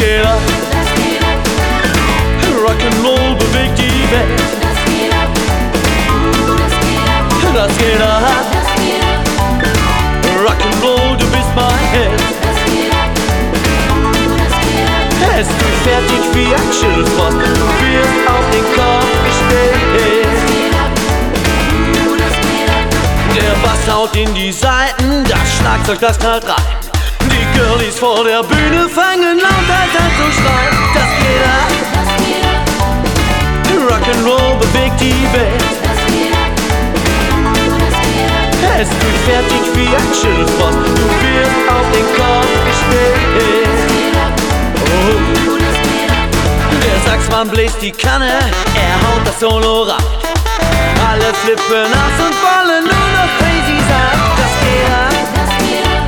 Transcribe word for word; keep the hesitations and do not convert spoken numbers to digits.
geht ab. Rock'n'Roll bewegt die Welt. Das geht ab. Rock'n'Roll, du bist mein Held. Es durchfährt dich wie ein Schildfrost. Du wirst auf den Kopf gestellt. Der Bass haut in die Saiten, das Schlagzeug, das knallt rein. Die Girlies vor der Bühne fangen Lautheit an zu schreien. Das geht ab. Rock'n'Roll bewegt die Welt. Es durchfährt dich wie ein Schildfrost. Du wirst auf den Kopf gestellt. Oh. Der Saxmann bläst die Kanne, er haut das Solo rein. Alle flippen aus und wollen